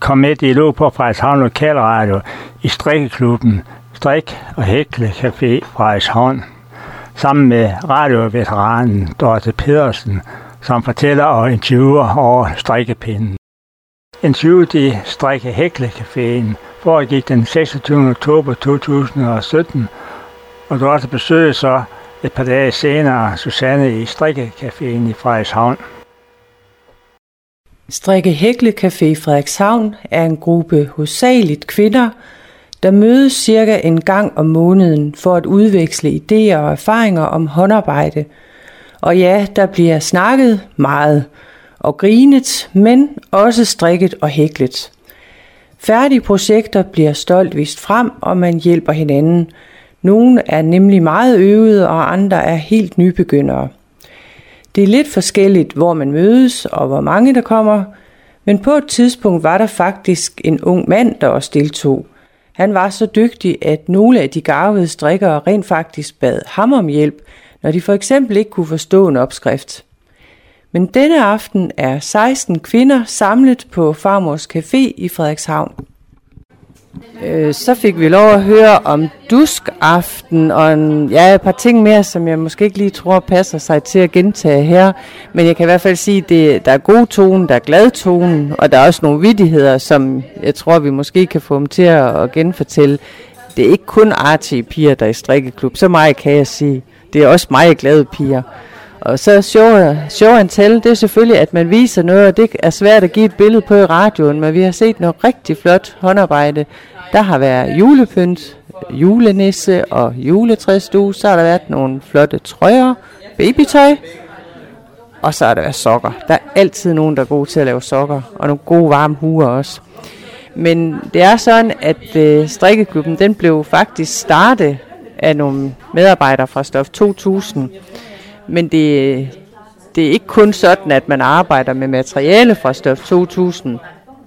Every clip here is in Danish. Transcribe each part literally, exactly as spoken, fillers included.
kom med dialog på Frederikshavn Lokalradio i strikkeklubben Strik og Hækle Café Frederikshavn, sammen med radioveteranen Dorte Pedersen, som fortæller og interviewer over strikkepinden. Interviewet i Strikke Hækle Caféen foregik den seksogtyvende oktober to tusind og sytten, og du også besøgte så et par dage senere Susanne i Strikke Caféen i Frederikshavn. Strikke Hækle Café i Frederikshavn er en gruppe hovedsageligt kvinder, der mødes cirka en gang om måneden for at udveksle idéer og erfaringer om håndarbejde. Og ja, der bliver snakket meget og grinet, men også strikket og hæklet. Færdige projekter bliver stolt vist frem, og man hjælper hinanden. Nogle er nemlig meget øvede, og andre er helt nybegyndere. Det er lidt forskelligt, hvor man mødes og hvor mange der kommer, men på et tidspunkt var der faktisk en ung mand, der også deltog. Han var så dygtig, at nogle af de garvede strikkere rent faktisk bad ham om hjælp, når de for eksempel ikke kunne forstå en opskrift. Men denne aften er seksten kvinder samlet på Farmors Café i Frederikshavn. Øh, så fik vi lov at høre om duskaften og en, ja, et par ting mere, som jeg måske ikke lige tror passer sig til at gentage her. Men jeg kan i hvert fald sige, at det, der er god tone, der er glad tone, og der er også nogle vittigheder, som jeg tror, vi måske kan få dem til at, at genfortælle. Det er ikke kun artige piger, der er i strikkeklub. Så meget kan jeg sige. Det er også meget glade piger. Og så show, show and tell, det er selvfølgelig, at man viser noget, og det er svært at give et billede på i radioen, men vi har set noget rigtig flot håndarbejde. Der har været julepynt, julenisse og juletræsstue, så har der været nogle flotte trøjer, babytøj, og så har der været sokker. Der er altid nogen, der er gode til at lave sokker, og nogle gode varme huer også. Men det er sådan, at øh, strikkeklubben, den blev faktisk startet af nogle medarbejdere fra Stof to tusind. Men det, det er ikke kun sådan, at man arbejder med materiale fra Stof to tusind.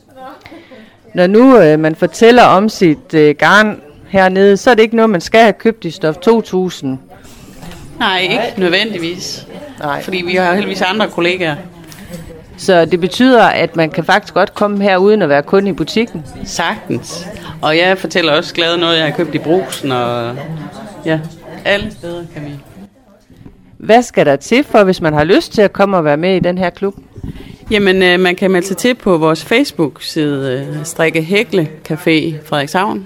Når nu øh, man fortæller om sit øh, garn hernede, så er det ikke noget, man skal have købt i Stof to tusind. Nej, ikke nødvendigvis. Nej. Fordi vi har heldigvis andre kollegaer. Så det betyder, at man kan faktisk godt komme her uden at være kun i butikken? Sagtens. Og jeg fortæller også glad noget, jeg har købt i Brugsen, og ja, alle steder kan vi. Hvad skal der til for, hvis man har lyst til at komme og være med i den her klub? Jamen, øh, man kan melde sig til på vores Facebook-side, øh, Strikke Hækle Café Frederikshavn.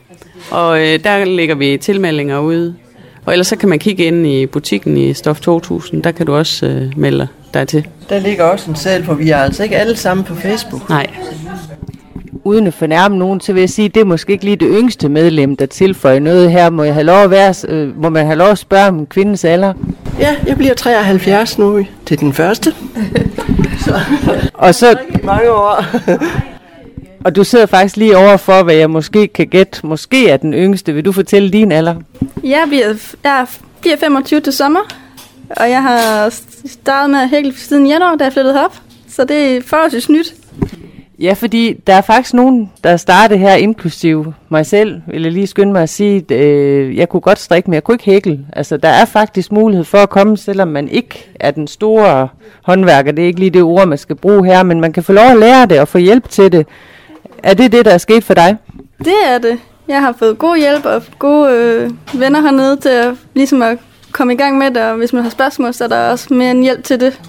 Og øh, der lægger vi tilmeldinger ude. Og ellers så kan man kigge ind i butikken i Stof to tusind. Der kan du også øh, melde dig til. Der ligger også en seddel, for vi er altså ikke alle sammen på Facebook. Nej. Uden at fornærme nogen, så vil jeg sige, at det er måske ikke lige det yngste medlem, der tilføjer noget her. Må, jeg have lov at være, øh, må man have lov at spørge om kvindens alder? Ja, jeg bliver treoghalvfjerds nu til den første. Så. Og så mange år. Og du sidder faktisk lige overfor, hvad jeg måske kan gætte. Måske er den yngste. Vil du fortælle din alder? Jeg bliver, jeg bliver femogtyve til sommer, og jeg har startet med at hækle siden januar, da jeg flyttede herop. Så det er forholdsvis nyt. Ja, fordi der er faktisk nogen, der startede her, inklusive mig selv, vil jeg lige skynde mig at sige, at øh, jeg kunne godt strikke, men jeg kunne ikke hækle. Altså, der er faktisk mulighed for at komme, selvom man ikke er den store håndværker. Det er ikke lige det ord, man skal bruge her, men man kan få lov at lære det og få hjælp til det. Er det det, der er sket for dig? Det er det. Jeg har fået god hjælp og gode øh, venner hernede til at, ligesom at komme i gang med det, og hvis man har spørgsmål, så er der også mere en hjælp til det.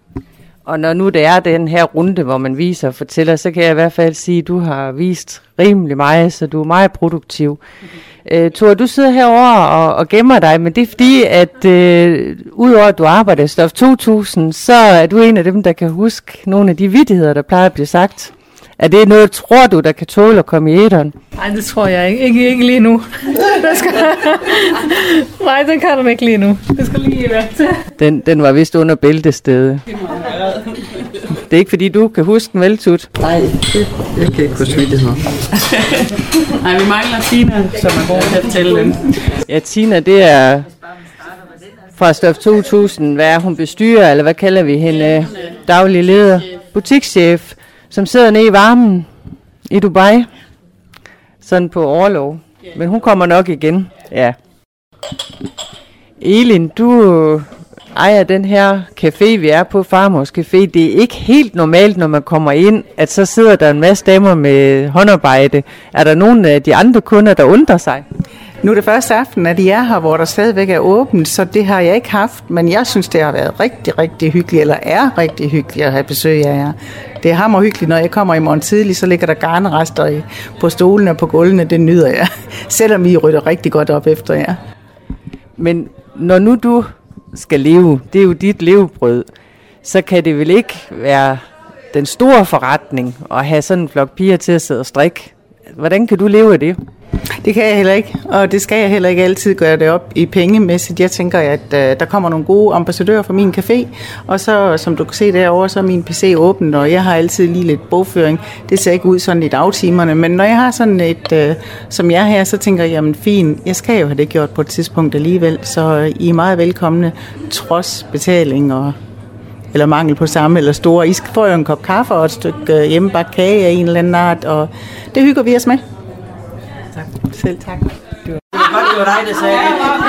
Og når nu det er den her runde, hvor man viser og fortæller, så kan jeg i hvert fald sige, at du har vist rimelig meget, så du er meget produktiv. Mm-hmm. Uh, Thor, du sidder herovre og, og gemmer dig, men det er fordi, at uh, udover at du arbejder i Stof to tusind, så er du en af dem, der kan huske nogle af de vittigheder, der plejer at blive sagt. Er det noget, tror du, der kan tåle at komme i æteren? Nej, det tror jeg ikke. Ikke, ikke lige nu. skal... Nej, den kan du ikke lige nu. Det skal lige være til. Den, den var vist under bæltestedet. Det er ikke, fordi du kan huske den vel, Tut? Nej, det, jeg kan ikke huske vittigheder. Nej, vi mangler Tina, som er god til at fortælle dem. Ja, Tina, det er fra Stof to tusind. Hvad er hun, bestyrer, eller hvad kalder vi hende? Daglig leder. Butikschef, som sidder nede i varmen i Dubai. Sådan på overlov. Men hun kommer nok igen. Ja. Elin, du ejer den her café, vi er på, Farmors Café. Det er ikke helt normalt, når man kommer ind, at så sidder der en masse damer med håndarbejde. Er der nogen af de andre kunder, der undrer sig? Nu er det første aften, at I er her, hvor der stadigvæk er åbent, så det har jeg ikke haft. Men jeg synes, det har været rigtig, rigtig hyggeligt, eller er rigtig hyggeligt at have besøg af jer. Det er hammer hyggeligt, når jeg kommer i morgen tidlig, så ligger der garnrester på stolene og på gulvene. Det nyder jeg, selvom I rydder rigtig godt op efter jer. Men når nu du skal leve, det er jo dit levebrød, så kan det vel ikke være den store forretning at have sådan en flok piger til at sidde og strikke. Hvordan kan du leve af det? Det kan jeg heller ikke, og det skal jeg heller ikke altid gøre det op i pengemæssigt. Jeg tænker, at uh, der kommer nogle gode ambassadører fra min café, og så, som du kan se derovre, så er min P C åben, og jeg har altid lige lidt bogføring. Det ser ikke ud sådan i dagtimerne, men når jeg har sådan et, uh, som jeg her, så tænker jeg, jamen fint, jeg skal jo have det gjort på et tidspunkt alligevel, så I er meget velkomne, trods betaling og eller mangel på samme, eller store. I får jo en kop kaffe og et stykke uh, hjemmebagt kage af en eller anden art, og det hygger vi os med. Tak. Selv tak. Det var dig, der sagde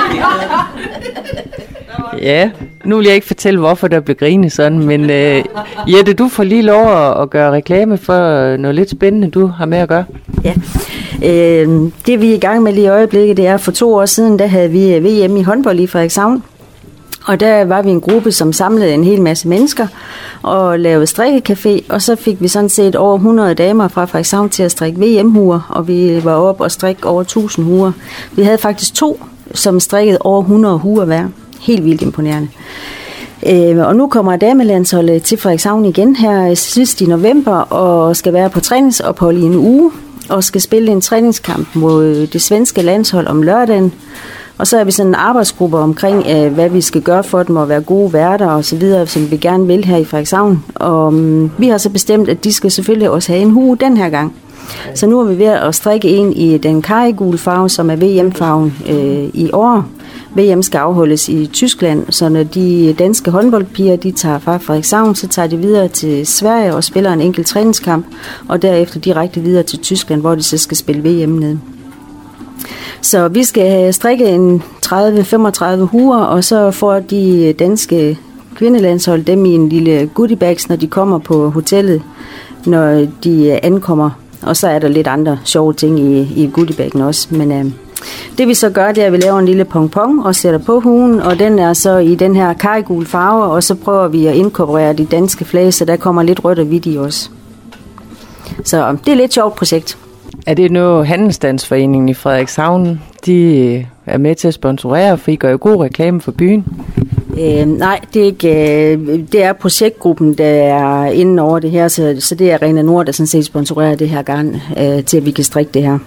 det. Ja, nu vil jeg ikke fortælle, hvorfor der blev grinet sådan, men uh, Jette, du får lige lov at, at gøre reklame for noget lidt spændende, du har med at gøre. Ja, øh, det vi er i gang med lige i øjeblikket, det er for to år siden, der havde vi V M i håndbold i Frederikshavn. Og der var vi en gruppe, som samlede en hel masse mennesker og lavede strikkecafé, og så fik vi sådan set over hundrede damer fra Frederikshavn til at strikke V M-huer, og vi var oppe og strikke over tusind huer. Vi havde faktisk to, som strikkede over hundrede huer hver. Helt vildt imponerende. Øh, og nu kommer damelandsholdet til Frederikshavn igen her sidst i november, og skal være på træningsophold i en uge, og skal spille en træningskamp mod det svenske landshold om lørdagen. Og så er vi sådan en arbejdsgruppe omkring, øh, hvad vi skal gøre for dem, og være gode værter og så videre, som vi gerne vil her i Frederikshavn. Og um, vi har så bestemt, at de skal selvfølgelig også have en hue den her gang. Så nu er vi ved at strikke en i den karrigule farve, som er V M-farven øh, i år. V M skal afholdes i Tyskland, så når de danske håndboldpiger, de tager fra Frederikshavn, så tager de videre til Sverige og spiller en enkelt træningskamp, og derefter direkte videre til Tyskland, hvor de så skal spille V M ned. Så vi skal strikke en tredive til femogtredive huer, og så får de danske kvindelandshold dem i en lille goodiebags, når de kommer på hotellet, når de ankommer. Og så er der lidt andre sjove ting i, i goodiebaggen også. Men øh, det vi så gør, det er, at vi laver en lille pong-pong og sætter på huen, og den er så i den her karrigule farve, og så prøver vi at inkorporere de danske flag, så der kommer lidt rødt og hvidt i også. Så det er et lidt sjovt projekt. Er det noget Handelsstandsforeningen i Frederikshavn, de er med til at sponsorere, for I gør jo god reklame for byen? Øh, nej, det er ikke. Øh, det er projektgruppen, der er inden over det her, så, så det er Arena Nord, der sådan set sponsorerer det her garn, øh, til at vi kan strikke det her.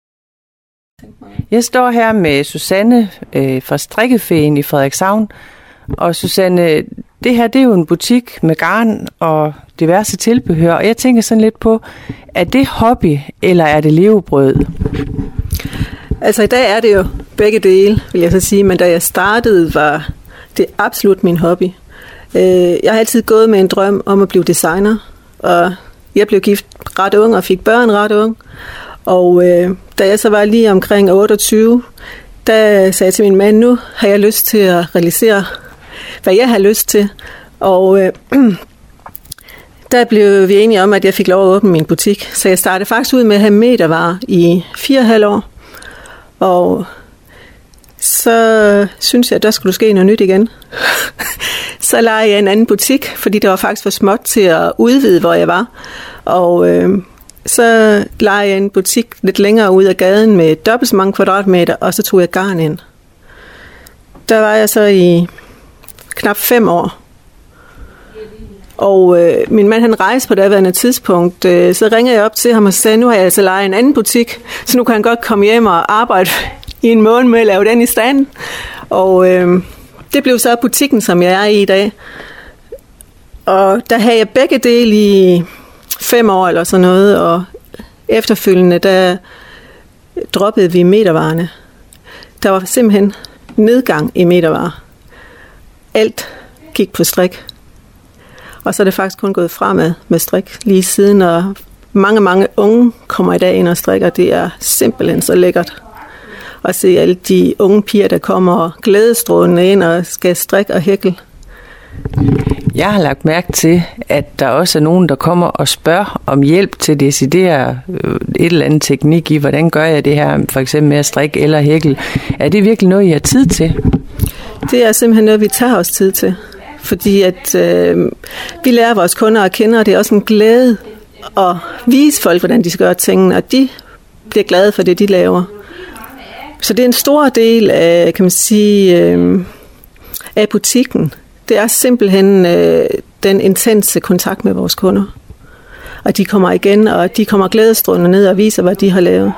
Jeg står her med Susanne øh, fra Strikkefeen i Frederikshavn, og Susanne, det her det er jo en butik med garn og diverse tilbehør, og jeg tænker sådan lidt på, er det hobby, eller er det levebrød? Altså i dag er det jo begge dele, vil jeg så sige, men da jeg startede, var det absolut min hobby. Jeg har altid gået med en drøm om at blive designer, og jeg blev gift ret ung og fik børn ret ung, og øh, da jeg så var lige omkring otteogtyve, der sagde jeg til min mand, nu har jeg lyst til at realisere, hvad jeg har lyst til, og øh, der blev vi enige om, at jeg fik lov at åbne min butik. Så jeg startede faktisk ud med at have metervarer i fire og halv år. Og så synes jeg, at der skulle ske noget nyt igen. Så lejede jeg en anden butik, fordi det var faktisk for småt til at udvide, hvor jeg var. Og øh, så lejede jeg en butik lidt længere ud af gaden med dobbelt så mange kvadratmeter, og så tog jeg garn ind. Der var jeg så i knap fem år. Og øh, min mand han rejste på det daværende tidspunkt, øh, så ringer jeg op til ham og sagde, nu har jeg altså lejet en anden butik, så nu kan han godt komme hjem og arbejde i en måned med at lave den i stand. Og øh, det blev så butikken, som jeg er i i dag. Og der havde jeg begge dele i fem år eller sådan noget, og efterfølgende, der droppede vi metervarerne. Der var simpelthen nedgang i metervarer. Alt gik på strik. Og så er det faktisk kun gået fremad med strik lige siden, og mange, mange unge kommer i dag ind og strikker. Det er simpelthen så lækkert. at se alle de unge piger, der kommer glædestrålende ind og skal strikke og hækle. Jeg har lagt mærke til, at der også er nogen, der kommer og spørger om hjælp til at decidere et eller andet teknik i, hvordan gør jeg det her, for eksempel med at strikke eller hækle. Er det virkelig noget, I har tid til? Det er simpelthen noget, vi tager os tid til. Fordi at øh, vi lærer vores kunder at kende, og det er også en glæde at vise folk, hvordan de skal gøre tingene, og de bliver glade for det, de laver. Så det er en stor del af, kan man sige, øh, af butikken. Det er simpelthen øh, den intense kontakt med vores kunder. Og de kommer igen, og de kommer glædestrålende ned og viser, hvad de har lavet.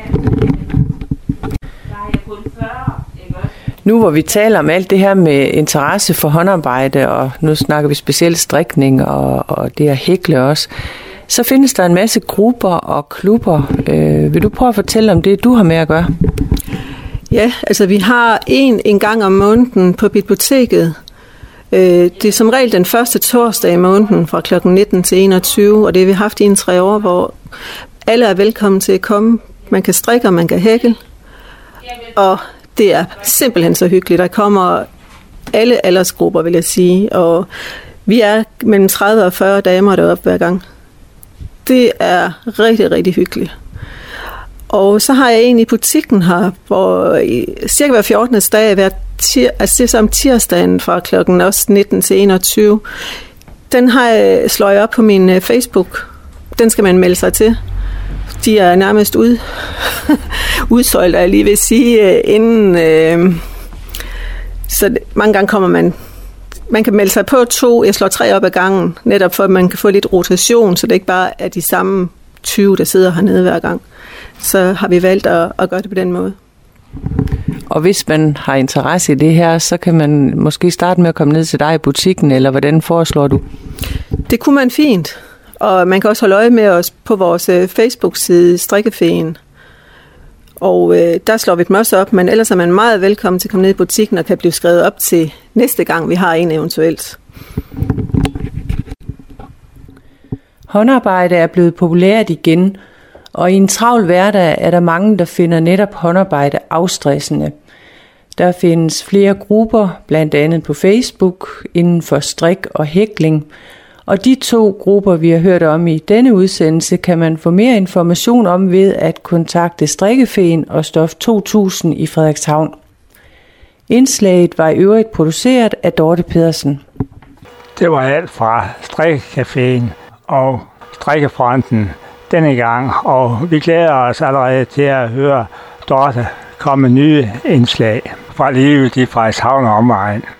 Nu hvor vi taler om alt det her med interesse for håndarbejde, og nu snakker vi specielt strikning og, og det at hækle også, så findes der en masse grupper og klubber. Øh, vil du prøve at fortælle om det, du har med at gøre? Ja, altså vi har en en gang om måneden på biblioteket. Det er som regel den første torsdag i måneden fra klokken nitten til enogtyve, og det har vi haft i en tre år, hvor alle er velkommen til at komme. Man kan strikke, og man kan hækle, og det er simpelthen så hyggeligt. Der kommer alle aldersgrupper, vil jeg sige, og vi er mellem tredive og fyrre damer deroppe hver gang. Det er rigtig, rigtig hyggeligt. Og så har jeg en i butikken her, hvor cirka hver fjortende dag, hver tir, altså det er om tirsdagen fra klokken også nitten til enogtyve, den har jeg slået op på min Facebook. Den skal man melde sig til. De er nærmest ud, udsolgt, jeg lige vil sige, inden. Øh, så mange gange kommer man, man kan melde sig på to, jeg slår tre op ad gangen, netop for at man kan få lidt rotation, så det ikke bare er de samme tyve, der sidder hernede hver gang. Så har vi valgt at, at gøre det på den måde. Og hvis man har interesse i det her, så kan man måske starte med at komme ned til dig i butikken, eller hvordan foreslår du? Det kunne man fint. Og man kan også holde øje med os på vores Facebook-side, Strikkefeen. Og øh, der slår vi dem også op, men ellers er man meget velkommen til at komme ned i butikken og kan blive skrevet op til næste gang, vi har en eventuelt. Håndarbejde er blevet populært igen, og i en travl hverdag er der mange, der finder netop håndarbejde afstressende. Der findes flere grupper, blandt andet på Facebook, inden for strik og hækling. Og de to grupper, vi har hørt om i denne udsendelse, kan man få mere information om ved at kontakte Strikkefeen og Stof to tusind i Frederikshavn. Indslaget var i øvrigt produceret af Dorte Pedersen. Det var alt fra Strikkecaféen og Strikkefronten denne gang, og vi glæder os allerede til at høre Dorte komme nye indslag fra livet i Frederikshavn og omegn.